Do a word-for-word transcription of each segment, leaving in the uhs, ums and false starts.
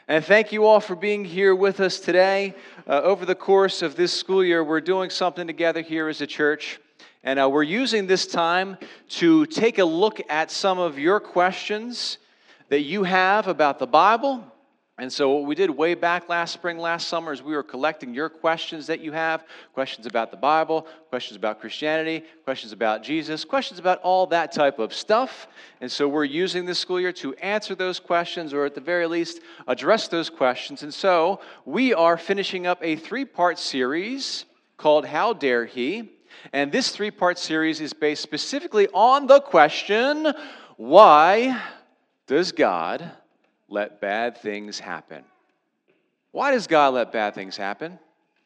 And thank you all for being here with us today. Uh, over the course of this school year, we're doing something together here as a church. And uh, we're using this time to take a look at some of your questions that you have about the Bible. And so what we did way back last spring, last summer, is we were collecting your questions that you have, questions about the Bible, questions about Christianity, questions about Jesus, questions about all that type of stuff. And so we're using this school year to answer those questions, or at the very least, address those questions. And so we are finishing up a three-part series called How Dare He? And this three-part series is based specifically on the question, why does God let bad things happen? Why does God let bad things happen?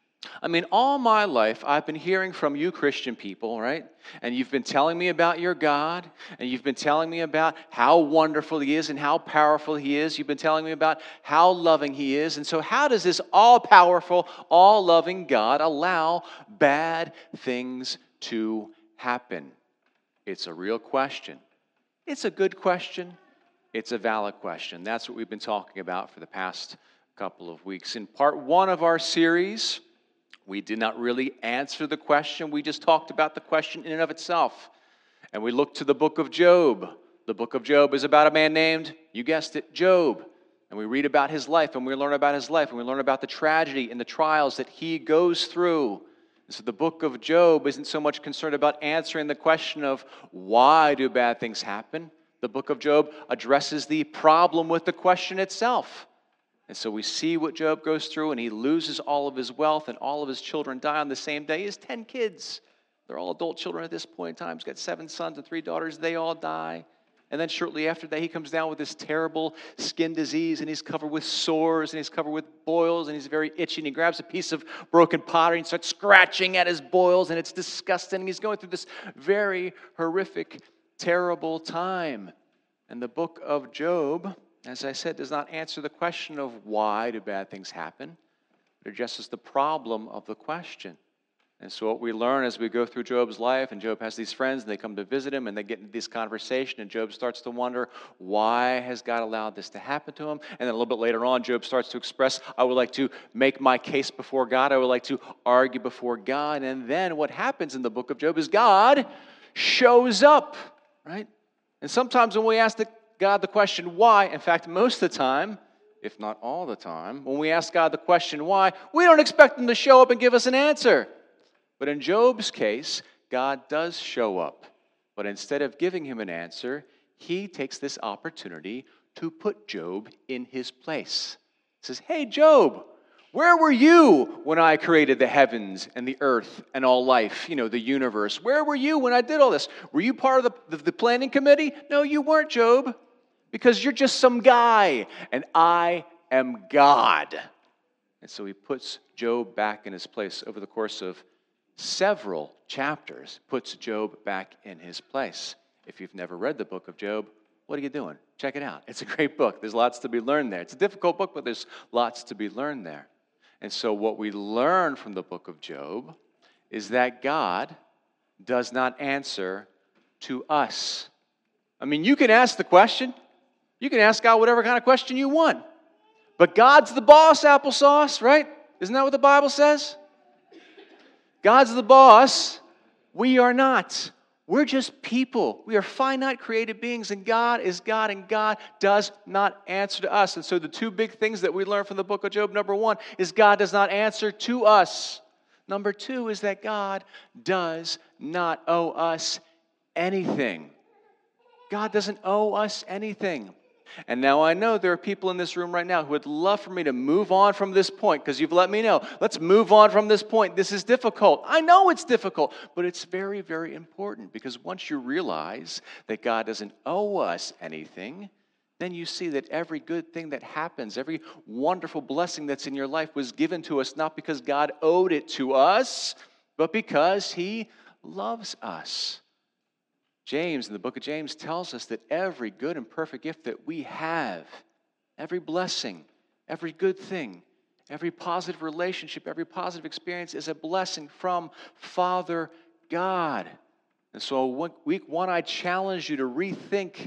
I mean, all my life, I've been hearing from you Christian people, right? And you've been telling me about your God, and you've been telling me about how wonderful He is and how powerful He is. You've been telling me about how loving He is. And so how does this all-powerful, all-loving God allow bad things to happen? It's a real question. It's a good question. It's a valid question. That's what we've been talking about for the past couple of weeks. In part one of our series, we did not really answer the question. We just talked about the question in and of itself. And we looked to the book of Job. The book of Job is about a man named, you guessed it, Job. And we read about his life, and we learn about his life, and we learn about the tragedy and the trials that he goes through. And so the book of Job isn't so much concerned about answering the question of why do bad things happen. The book of Job addresses the problem with the question itself. And so we see what Job goes through, and he loses all of his wealth, and all of his children die on the same day. He has ten kids. They're all adult children at this point in time. He's got seven sons and three daughters. They all die. And then shortly after that, he comes down with this terrible skin disease, and he's covered with sores, and he's covered with boils, and he's very itchy, and he grabs a piece of broken pottery and starts scratching at his boils, and it's disgusting. He's going through this very horrific, terrible time. And the book of Job, as I said, does not answer the question of why do bad things happen. It addresses the problem of the question. And so what we learn as we go through Job's life, and Job has these friends, and they come to visit him, and they get into this conversation, and Job starts to wonder, why has God allowed this to happen to him? And then a little bit later on, Job starts to express, I would like to make my case before God. I would like to argue before God. And then what happens in the book of Job is God shows up, right? And sometimes when we ask the, God the question, why, in fact, most of the time, if not all the time, when we ask God the question, why, we don't expect Him to show up and give us an answer. But in Job's case, God does show up. But instead of giving him an answer, He takes this opportunity to put Job in his place. He says, hey, Job, where were you when I created the heavens and the earth and all life, you know, the universe? Where were you when I did all this? Were you part of the, the, the planning committee? No, you weren't, Job, because you're just some guy, and I am God. And so he puts Job back in his place over the course of several chapters, puts Job back in his place. If you've never read the book of Job, what are you doing? Check it out. It's a great book. There's lots to be learned there. It's a difficult book, but there's lots to be learned there. And so what we learn from the book of Job is that God does not answer to us. I mean, you can ask the question. You can ask God whatever kind of question you want. But God's the boss, applesauce, right? Isn't that what the Bible says? God's the boss. We are not. We're just people. We are finite created beings, and God is God, and God does not answer to us. And so the two big things that we learn from the book of Job, number one, is God does not answer to us. Number two is that God does not owe us anything. God doesn't owe us anything. And now I know there are people in this room right now who would love for me to move on from this point, because you've let me know, let's move on from this point. This is difficult. I know it's difficult, but it's very, very important, because once you realize that God doesn't owe us anything, then you see that every good thing that happens, every wonderful blessing that's in your life was given to us not because God owed it to us, but because He loves us. James, in the book of James, tells us that every good and perfect gift that we have, every blessing, every good thing, every positive relationship, every positive experience is a blessing from Father God. And so week one, I challenge you to rethink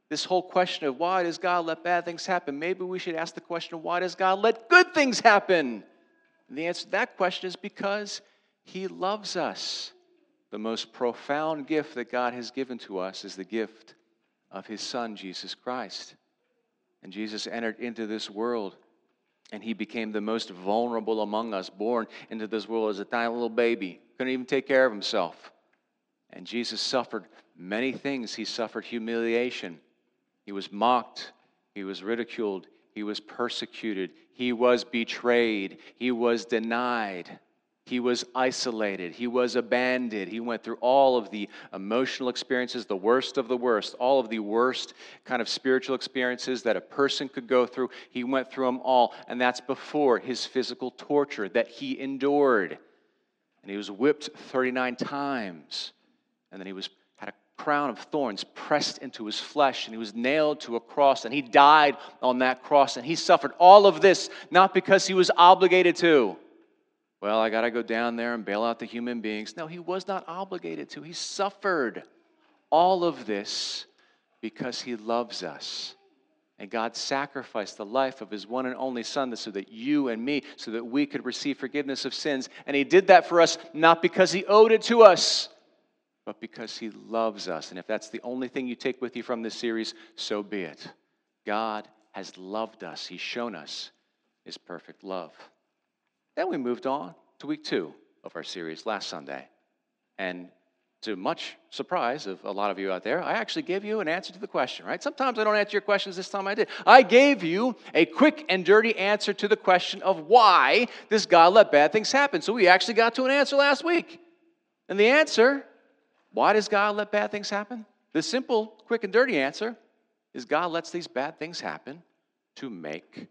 this whole question of why does God let bad things happen, maybe we should ask the question of why does God let good things happen? And the answer to that question is because He loves us. The most profound gift that God has given to us is the gift of His Son, Jesus Christ. And Jesus entered into this world, and He became the most vulnerable among us, born into this world as a tiny little baby, couldn't even take care of Himself. And Jesus suffered many things. He suffered humiliation. He was mocked. He was ridiculed. He was persecuted. He was betrayed. He was denied. He was isolated. He was abandoned. He went through all of the emotional experiences, the worst of the worst, all of the worst kind of spiritual experiences that a person could go through. He went through them all, and that's before His physical torture that He endured. And He was whipped thirty-nine times, and then He was had a crown of thorns pressed into His flesh, and He was nailed to a cross, and He died on that cross, and He suffered all of this not because He was obligated to. Well, I got to go down there and bail out the human beings. No, He was not obligated to. He suffered all of this because He loves us. And God sacrificed the life of His one and only Son so that you and me, so that we could receive forgiveness of sins. And He did that for us not because He owed it to us, but because He loves us. And if that's the only thing you take with you from this series, so be it. God has loved us. He's shown us His perfect love. Then we moved on to week two of our series last Sunday. And to much surprise of a lot of you out there, I actually gave you an answer to the question, right? Sometimes I don't answer your questions. This time I did. I gave you a quick and dirty answer to the question of why does God let bad things happen? So we actually got to an answer last week. And the answer, why does God let bad things happen? The simple, quick, and dirty answer is God lets these bad things happen to make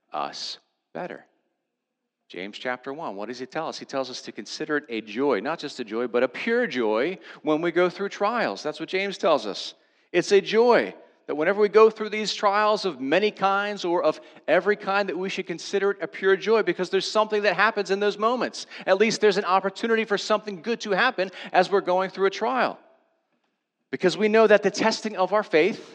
us better. James chapter one, what does he tell us? He tells us to consider it a joy, not just a joy, but a pure joy when we go through trials. That's what James tells us. It's a joy that whenever we go through these trials of many kinds or of every kind, that we should consider it a pure joy because there's something that happens in those moments. At least there's an opportunity for something good to happen as we're going through a trial. Because we know that the testing of our faith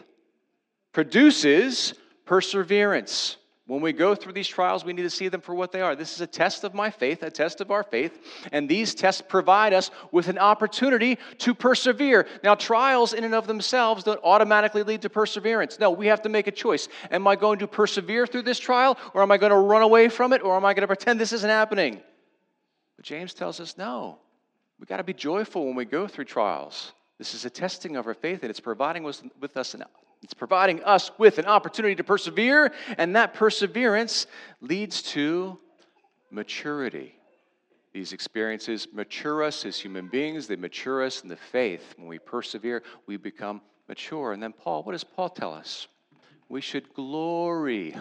produces perseverance. When we go through these trials, we need to see them for what they are. This is a test of my faith, a test of our faith, and these tests provide us with an opportunity to persevere. Now, trials in and of themselves don't automatically lead to perseverance. No, we have to make a choice. Am I going to persevere through this trial, or am I going to run away from it, or am I going to pretend this isn't happening? But James tells us, no. We've got to be joyful when we go through trials. This is a testing of our faith, and it's providing with, with us an It's providing us with an opportunity to persevere, and that perseverance leads to maturity. These experiences mature us as human beings. They mature us in the faith. When we persevere, we become mature. And then Paul, what does Paul tell us? We should glory,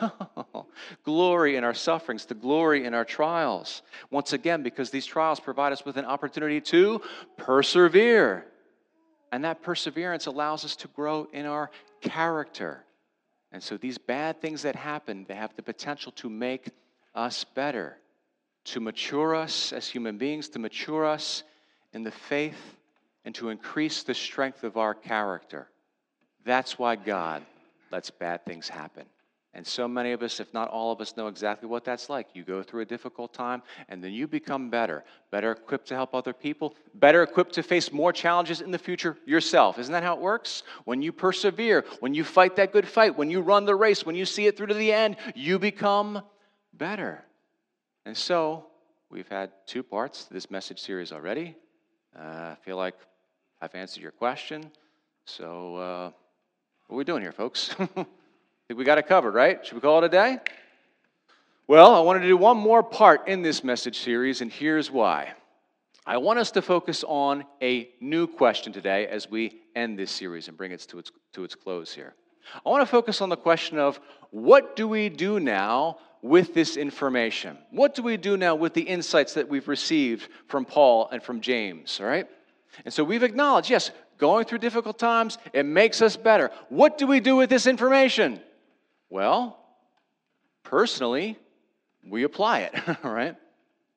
glory in our sufferings, to glory in our trials. Once again, because these trials provide us with an opportunity to persevere. And that perseverance allows us to grow in our character. And so these bad things that happen, they have the potential to make us better, to mature us as human beings, to mature us in the faith, and to increase the strength of our character. That's why God lets bad things happen. And so many of us, if not all of us, know exactly what that's like. You go through a difficult time, and then you become better, better equipped to help other people, better equipped to face more challenges in the future yourself. Isn't that how it works? When you persevere, when you fight that good fight, when you run the race, when you see it through to the end, you become better. And so, we've had two parts to this message series already. Uh, I feel like I've answered your question. So, uh, what are we doing here, folks? I think we got it covered, right? Should we call it a day? Well, I wanted to do one more part in this message series, and here's why. I want us to focus on a new question today as we end this series and bring it to its, to its close here. I want to focus on the question of what do we do now with this information? What do we do now with the insights that we've received from Paul and from James, all right? And so we've acknowledged, yes, going through difficult times, it makes us better. What do we do with this information? Well, personally, we apply it, all right?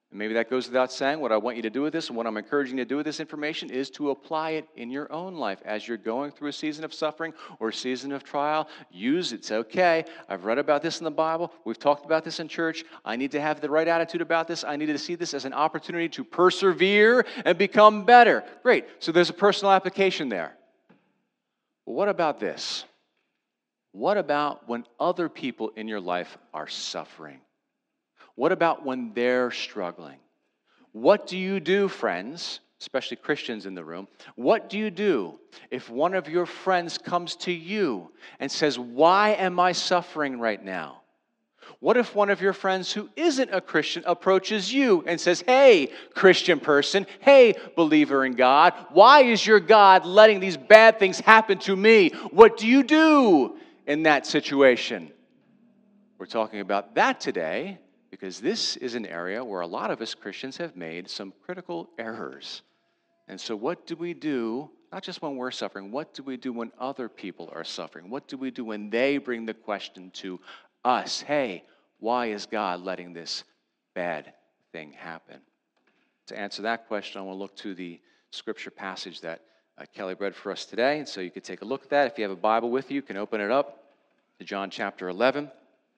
And maybe that goes without saying. What I want you to do with this and what I'm encouraging you to do with this information is to apply it in your own life as you're going through a season of suffering or a season of trial. Use it. It's okay. I've read about this in the Bible. We've talked about this in church. I need to have the right attitude about this. I need to see this as an opportunity to persevere and become better. Great. So there's a personal application there. But what about this? What about when other people in your life are suffering? What about when they're struggling? What do you do, friends, especially Christians in the room? What do you do if one of your friends comes to you and says, "Why am I suffering right now?" What if one of your friends who isn't a Christian approaches you and says, "Hey, Christian person, hey, believer in God, why is your God letting these bad things happen to me?" What do you do in that situation? We're talking about that today, because this is an area where a lot of us Christians have made some critical errors. And so what do we do, not just when we're suffering, what do we do when other people are suffering? What do we do when they bring the question to us? Hey, why is God letting this bad thing happen? To answer that question, I want to look to the scripture passage that uh, Kelly read for us today. And so you could take a look at that. If you have a Bible with you, you can open it up to John chapter eleven.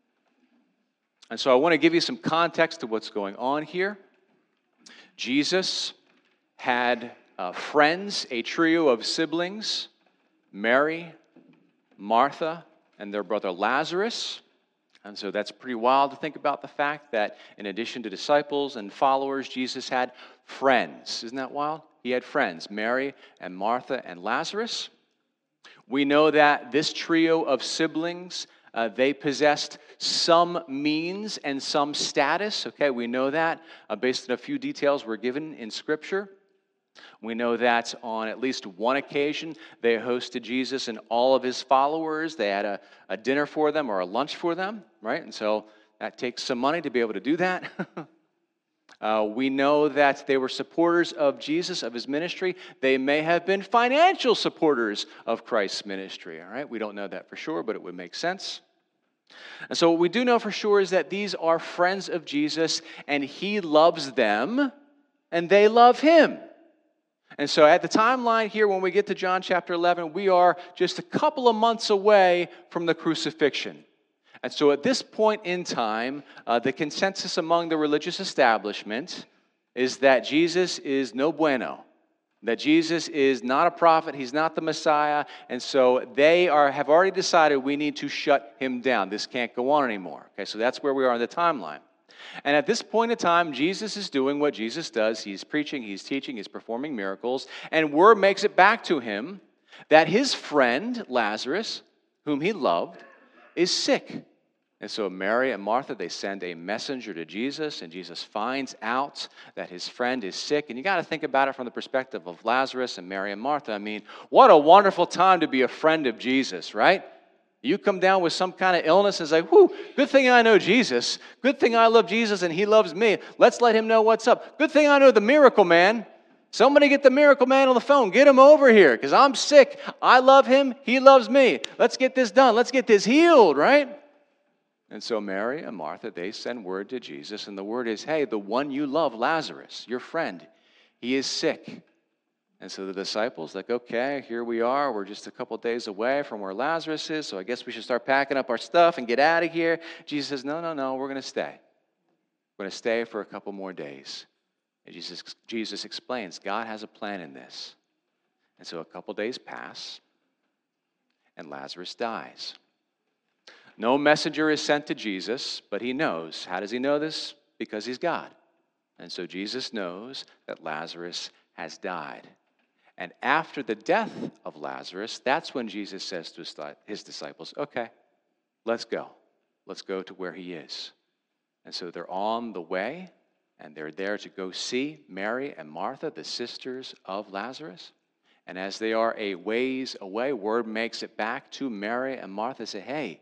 And so I want to give you some context to what's going on here. Jesus had uh, friends, a trio of siblings, Mary, Martha, and their brother Lazarus. And so that's pretty wild to think about the fact that in addition to disciples and followers, Jesus had friends. Isn't that wild? He had friends, Mary and Martha and Lazarus. We know that this trio of siblings, Uh, they possessed some means and some status. Okay, we know that uh, based on a few details we're given in Scripture. We know that on at least one occasion, they hosted Jesus and all of his followers. They had a, a dinner for them or a lunch for them, right? And so that takes some money to be able to do that. Uh, we know that they were supporters of Jesus, of his ministry. They may have been financial supporters of Christ's ministry, all right? We don't know that for sure, but it would make sense. And so what we do know for sure is that these are friends of Jesus, and he loves them, and they love him. And so at the timeline here, when we get to John chapter eleven, we are just a couple of months away from the crucifixion. And so at this point in time, uh, the consensus among the religious establishment is that Jesus is no bueno, that Jesus is not a prophet, he's not the Messiah, and so they are have already decided we need to shut him down. This can't go on anymore. Okay, so that's where we are in the timeline. And at this point in time, Jesus is doing what Jesus does. He's preaching, he's teaching, he's performing miracles, and word makes it back to him that his friend, Lazarus, whom he loved, is sick. And so Mary and Martha, they send a messenger to Jesus, and Jesus finds out that his friend is sick. And you got to think about it from the perspective of Lazarus and Mary and Martha. I mean, what a wonderful time to be a friend of Jesus, right? You come down with some kind of illness and say, whew, good thing I know Jesus. Good thing I love Jesus and he loves me. Let's let him know what's up. Good thing I know the miracle man. Somebody get the miracle man on the phone. Get him over here because I'm sick. I love him. He loves me. Let's get this done. Let's get this healed, right? And so Mary and Martha, they send word to Jesus, and the word is, hey, the one you love, Lazarus, your friend, he is sick. And so the disciples, like, okay, here we are. We're just a couple days away from where Lazarus is, so I guess we should start packing up our stuff and get out of here. Jesus says, no, no, no, we're going to stay. We're going to stay for a couple more days. And Jesus, Jesus explains, God has a plan in this. And so a couple days pass, and Lazarus dies. No messenger is sent to Jesus, but he knows. How does he know this? Because he's God. And so Jesus knows that Lazarus has died. And after the death of Lazarus, that's when Jesus says to his disciples, okay, let's go. Let's go to where he is. And so they're on the way, and they're there to go see Mary and Martha, the sisters of Lazarus. And as they are a ways away, word makes it back to Mary and Martha, say, hey,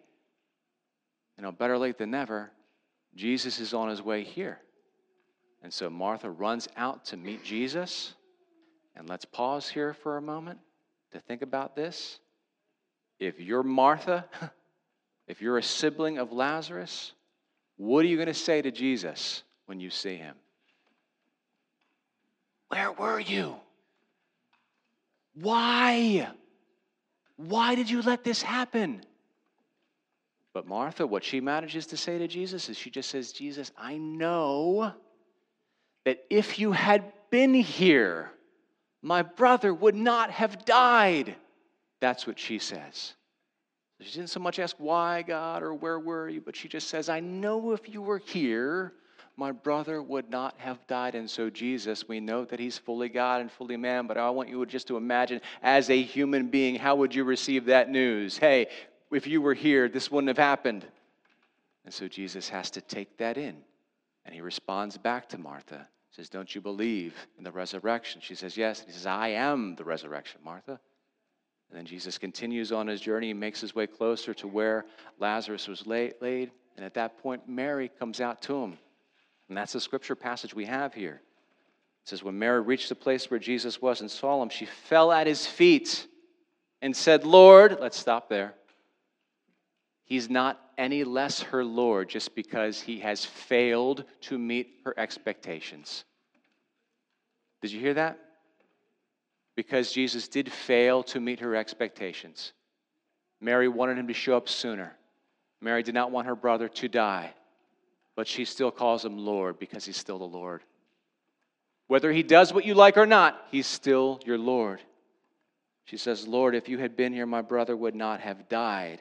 you know, better late than never, Jesus is on his way here. And so Martha runs out to meet Jesus. And let's pause here for a moment to think about this. If you're Martha, if you're a sibling of Lazarus, what are you going to say to Jesus when you see him? Where were you? Why? Why did you let this happen? But Martha, what she manages to say to Jesus is she just says, Jesus, I know that if you had been here, my brother would not have died. That's what she says. She didn't so much ask why, God, or where were you, but she just says, I know if you were here, my brother would not have died. And so Jesus, we know that he's fully God and fully man, but I want you just to imagine as a human being, how would you receive that news? Hey, if you were here, this wouldn't have happened. And so Jesus has to take that in. And he responds back to Martha. He says, don't you believe in the resurrection? She says, yes. And he says, I am the resurrection, Martha. And then Jesus continues on his journey. He makes his way closer to where Lazarus was laid. And at that point, Mary comes out to him. And that's the scripture passage we have here. It says, when Mary reached the place where Jesus was and saw him, she fell at his feet and said, Lord, let's stop there. He's not any less her Lord just because he has failed to meet her expectations. Did you hear that? Because Jesus did fail to meet her expectations. Mary wanted him to show up sooner. Mary did not want her brother to die. But she still calls him Lord because he's still the Lord. Whether he does what you like or not, he's still your Lord. She says, Lord, if you had been here, my brother would not have died.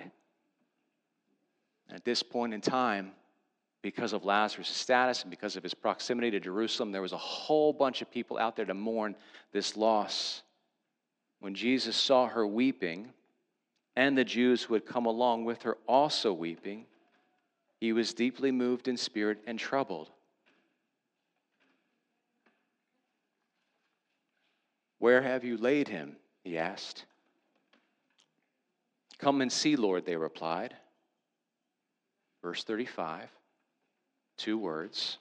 At this point in time, because of Lazarus' status and because of his proximity to Jerusalem, there was a whole bunch of people out there to mourn this loss. When Jesus saw her weeping, and the Jews who had come along with her also weeping, he was deeply moved in spirit and troubled. Where have you laid him? He asked. Come and see, Lord, they replied. Verse thirty-five, two words.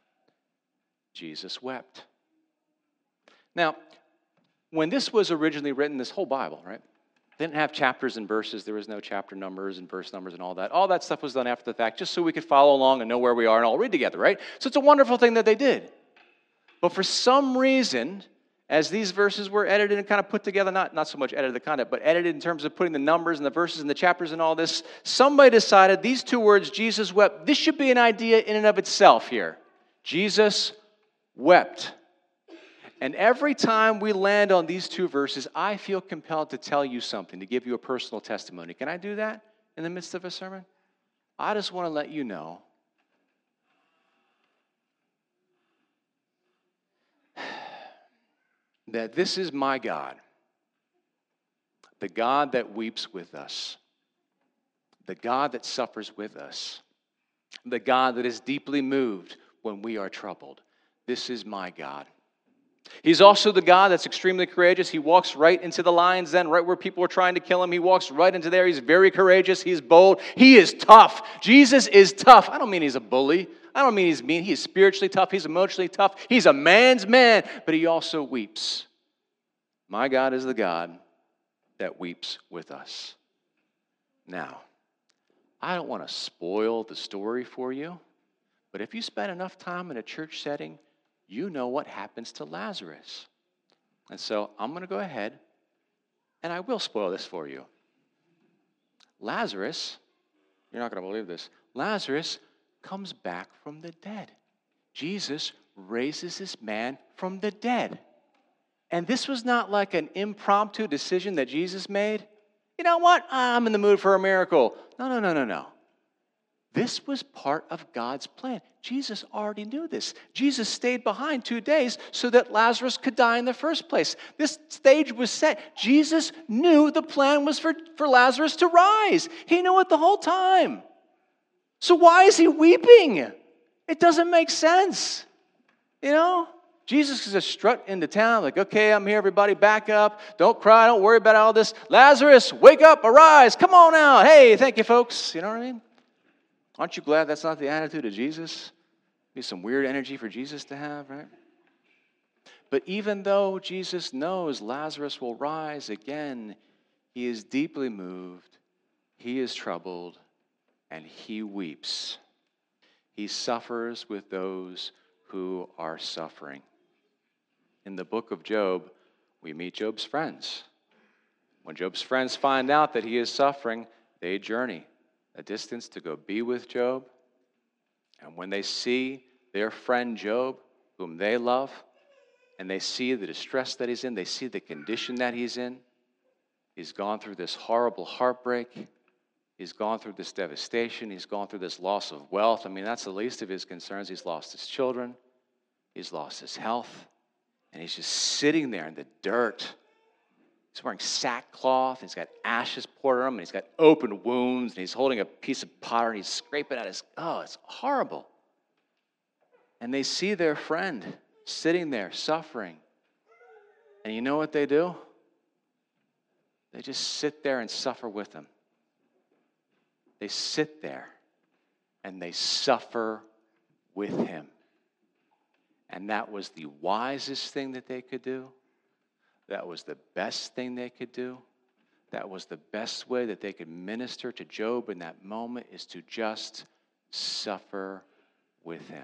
Jesus wept. Now, when this was originally written, this whole Bible, right? Didn't have chapters and verses. There was no chapter numbers and verse numbers and all that. All that stuff was done after the fact, just so we could follow along and know where we are and all read together, right? So it's a wonderful thing that they did. But for some reason, as these verses were edited and kind of put together, not, not so much edited the content, but edited in terms of putting the numbers and the verses and the chapters and all this, somebody decided these two words, Jesus wept, this should be an idea in and of itself here. Jesus wept. And every time we land on these two verses, I feel compelled to tell you something, to give you a personal testimony. Can I do that in the midst of a sermon? I just want to let you know that this is my God, the God that weeps with us, the God that suffers with us, the God that is deeply moved when we are troubled. This is my God. He's also the God that's extremely courageous. He walks right into the lion's den, right where people are trying to kill him. He walks right into there. He's very courageous. He's bold. He is tough. Jesus is tough. I don't mean he's a bully. I don't mean he's mean. He's spiritually tough. He's emotionally tough. He's a man's man, but he also weeps. My God is the God that weeps with us. Now, I don't want to spoil the story for you, but if you spend enough time in a church setting, you know what happens to Lazarus. And so I'm going to go ahead and I will spoil this for you. Lazarus, you're not going to believe this, Lazarus comes back from the dead. Jesus raises this man from the dead. And this was not like an impromptu decision that Jesus made. You know what? I'm in the mood for a miracle. No, no, no, no, no. This was part of God's plan. Jesus already knew this. Jesus stayed behind two days so that Lazarus could die in the first place. This stage was set. Jesus knew the plan was for, for Lazarus to rise. He knew it the whole time. So why is he weeping? It doesn't make sense. You know? Jesus is just strut into town like, okay, I'm here, everybody, back up. Don't cry, don't worry about all this. Lazarus, wake up, arise, come on out. Hey, thank you, folks. You know what I mean? Aren't you glad that's not the attitude of Jesus? Be some weird energy for Jesus to have, right? But even though Jesus knows Lazarus will rise again, he is deeply moved, he is troubled, and he weeps. He suffers with those who are suffering. in the book of Job, we meet Job's friends. When Job's friends find out that he is suffering, they journey a distance to go be with Job. And when they see their friend Job, whom they love, and they see the distress that he's in, they see the condition that he's in, he's gone through this horrible heartbreak, he's gone through this devastation, he's gone through this loss of wealth. I mean, that's the least of his concerns. He's lost his children, he's lost his health, and he's just sitting there in the dirt. He's wearing sackcloth, he's got ashes poured on him, and he's got open wounds, and he's holding a piece of pottery, and he's scraping at his, oh, it's horrible. And they see their friend sitting there suffering. And you know what they do? They just sit there and suffer with him. They sit there and they suffer with him. And that was the wisest thing that they could do. That was the best thing they could do. That was the best way that they could minister to Job in that moment, is to just suffer with him.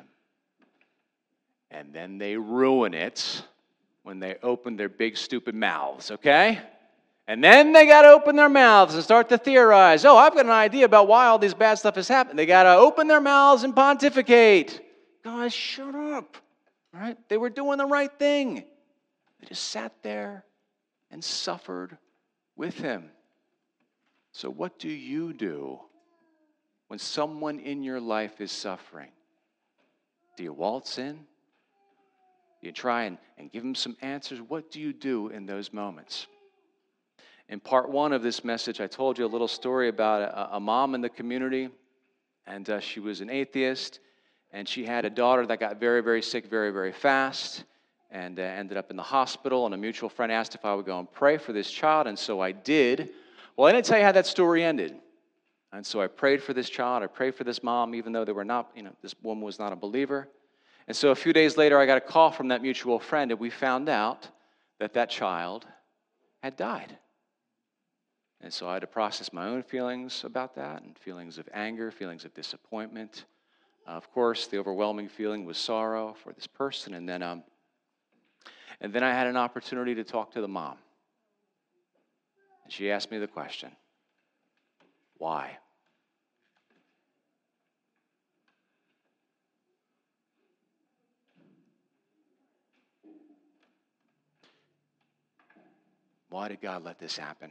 And then they ruin it when they open their big stupid mouths, okay? And then they got to open their mouths and start to theorize. Oh, I've got an idea about why all this bad stuff has happened. They got to open their mouths and pontificate. Guys, shut up. Right? They were doing the right thing. They just sat there and suffered with him. So what do you do when someone in your life is suffering? Do you waltz in? Do you try and, and give them some answers? What do you do in those moments? In part one of this message, I told you a little story about a, a mom in the community, and uh, she was an atheist, and she had a daughter that got very, very sick very, very fast, and uh, ended up in the hospital, and a mutual friend asked if I would go and pray for this child, and so I did. Well, I didn't tell you how that story ended. And so I prayed for this child, I prayed for this mom, even though they were not, you know, this woman was not a believer. And so a few days later, I got a call from that mutual friend, and we found out that that child had died. And so I had to process my own feelings about that, and feelings of anger, feelings of disappointment. Uh, of course, the overwhelming feeling was sorrow for this person. And then, um, and then I had an opportunity to talk to the mom. And she asked me the question, why? Why did God let this happen?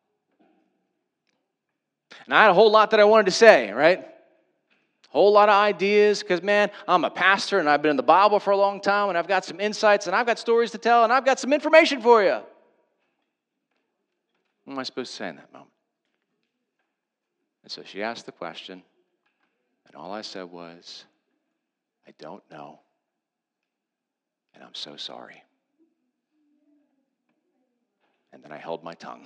And I had a whole lot that I wanted to say, right? A whole lot of ideas, because, man, I'm a pastor, and I've been in the Bible for a long time, and I've got some insights, and I've got stories to tell, and I've got some information for you. What am I supposed to say in that moment? And so she asked the question, and all I said was, I don't know, and I'm so sorry. And then I held my tongue.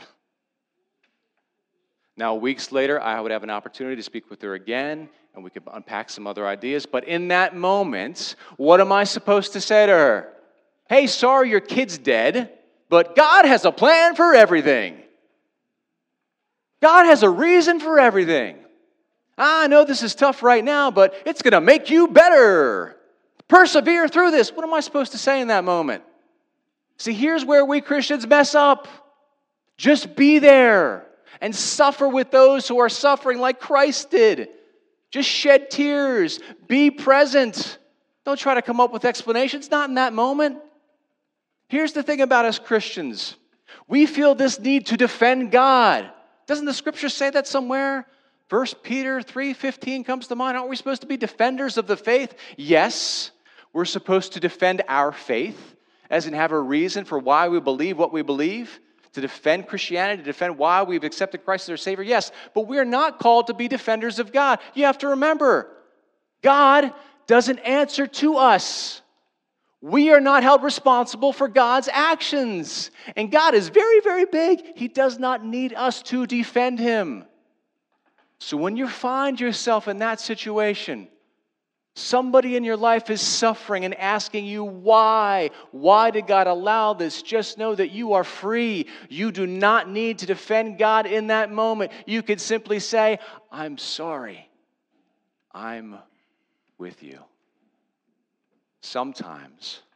Now, weeks later, I would have an opportunity to speak with her again, and we could unpack some other ideas. But in that moment, what am I supposed to say to her? Hey, sorry your kid's dead, but God has a plan for everything. God has a reason for everything. I know this is tough right now, but it's going to make you better. Persevere through this. What am I supposed to say in that moment? See, here's where we Christians mess up. Just be there and suffer with those who are suffering like Christ did. Just shed tears. Be present. Don't try to come up with explanations. Not in that moment. Here's the thing about us Christians. We feel this need to defend God. Doesn't the Scripture say that somewhere? First Peter three fifteen comes to mind. Aren't we supposed to be defenders of the faith? Yes, we're supposed to defend our faith, as in have a reason for why we believe what we believe. To defend Christianity, to defend why we've accepted Christ as our Savior, yes, but we are not called to be defenders of God. You have to remember, God doesn't answer to us. We are not held responsible for God's actions. And God is very, very big. He does not need us to defend Him. So when you find yourself in that situation, somebody in your life is suffering and asking you why. Why did God allow this? Just know that you are free. You do not need to defend God in that moment. You could simply say, I'm sorry. I'm with you. Sometimes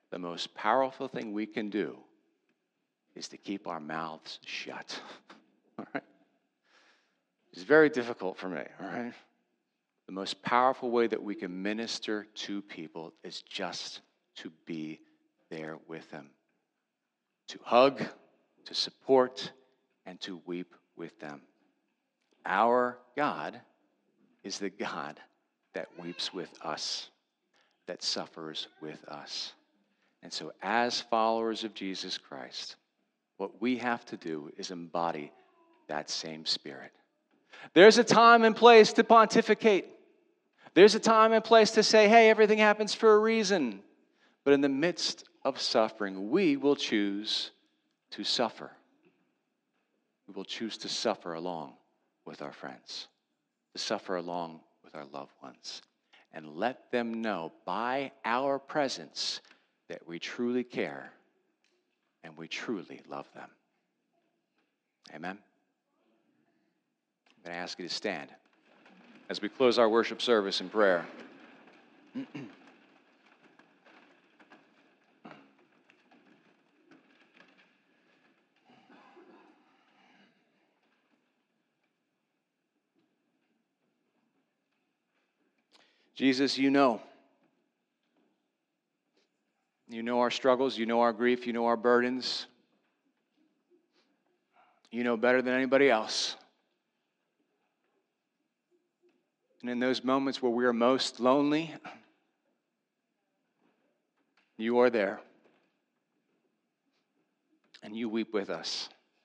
the most powerful thing we can do is to keep our mouths shut. All right? It's very difficult for me, all right? The most powerful way that we can minister to people is just to be there with them, to hug, to support, and to weep with them. Our God is the God that weeps with us, that suffers with us. And so as followers of Jesus Christ, what we have to do is embody that same spirit. There's a time and place to pontificate. There's a time and place to say, hey, everything happens for a reason. But in the midst of suffering, we will choose to suffer. We will choose to suffer along with our friends, to suffer along with our loved ones, and let them know by our presence that we truly care and we truly love them. Amen? I'm going to ask you to stand as we close our worship service in prayer. Jesus, you know. You know our struggles. You know our grief. You know our burdens. You know better than anybody else. And in those moments where we are most lonely, you are there. And you weep with us.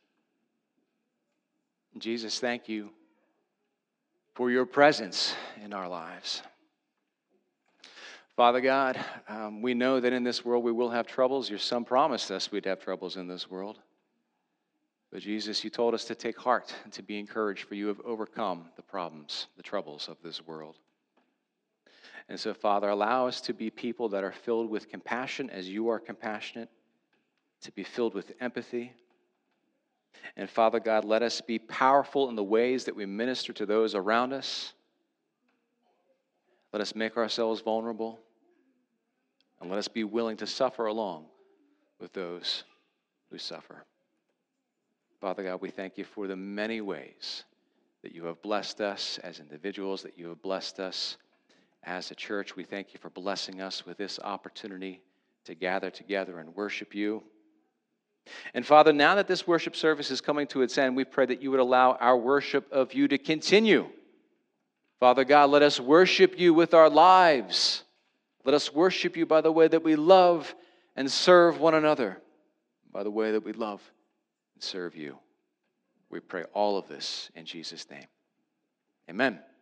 Jesus, thank you for your presence in our lives. Father God, um, we know that in this world we will have troubles. Your Son promised us we'd have troubles in this world. But Jesus, you told us to take heart and to be encouraged, for you have overcome the problems, the troubles of this world. And so, Father, allow us to be people that are filled with compassion as you are compassionate, to be filled with empathy. And Father God, let us be powerful in the ways that we minister to those around us. Let us make ourselves vulnerable. And let us be willing to suffer along with those who suffer. Father God, we thank you for the many ways that you have blessed us as individuals, that you have blessed us as a church. We thank you for blessing us with this opportunity to gather together and worship you. And Father, now that this worship service is coming to its end, we pray that you would allow our worship of you to continue. Father God, let us worship you with our lives. Let us worship you by the way that we love and serve one another, by the way that we love and serve you. We pray all of this in Jesus' name. Amen.